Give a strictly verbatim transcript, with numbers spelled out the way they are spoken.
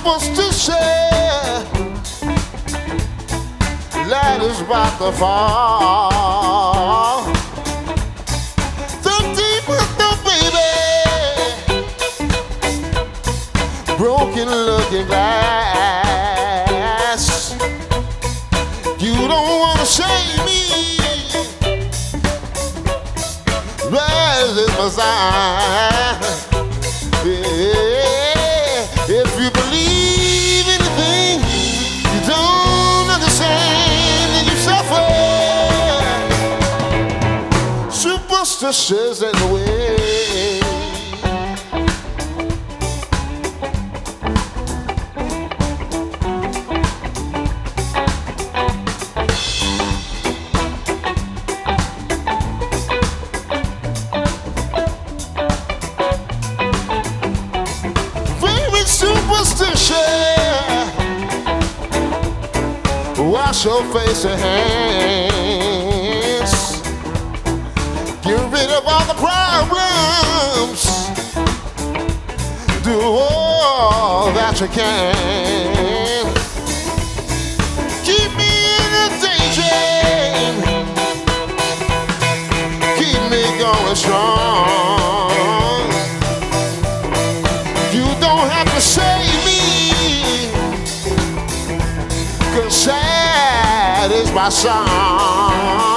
Superstition, light is about to fall. Thirteen with the baby, broken looking glass. You don't wanna shame me. Rise is my sign. Yeah. If you believe anything you don't understand, then you suffer. Superstitious in the way. Wash your face and hands. Get rid of all the problems. Do all that you can. Keep me in a daydream. Keep me going strong. You don't have to save me. Sad is my song.